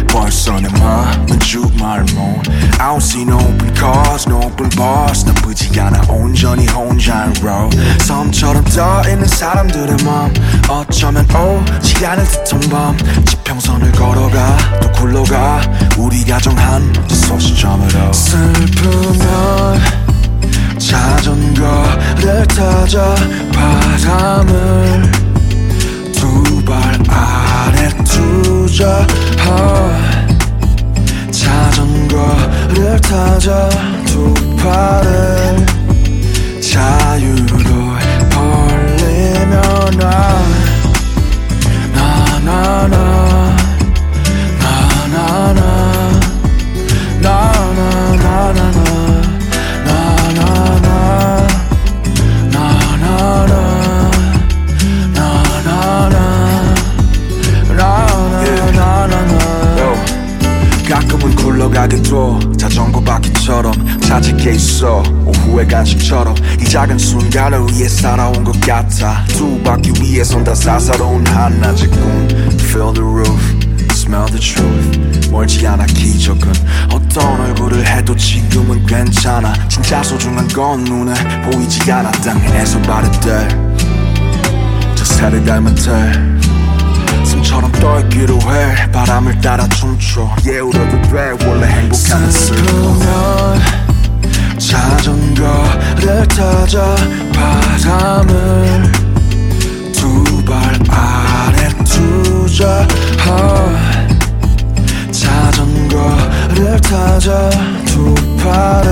벌써 내 맘은 주말몬 I don't see no open cars, no open bars 나쁘지 않아 온전히 혼자인 road 섬처럼 떠있는 사람들의 맘 어쩌면 오지 않을 듯한 밤 지평선을 걸어가 또 굴러가 우리가 정한 저 소시점으로 슬프면 자전거를 타자 바람을 두 발 아래 두자 자전거를 타자 두 팔을 자유로 벌리며 나나나나 가끔은 굴러가게 둬 자전거 바퀴처럼 찾을 게 있어 오후의 간식처럼 이 작은 순간을 위해 살아온 것 같아 두 바퀴 위에 선다 사사로운 한낮의 꿈 Feel the roof, smell the truth 멀지 않아 기적은 어떤 얼굴을 해도 지금은 괜찮아 진짜 소중한 건 눈에 보이지 않아 땅에서 바래대 저 새를 닮은 달 숨처럼 떠있기로 해 바람을 따라 춤춰 예우려도 돼 원래 행복한 슬프면 자전거를 타자 바람을 두 발 아래 두자 자전거를 타자 두 팔을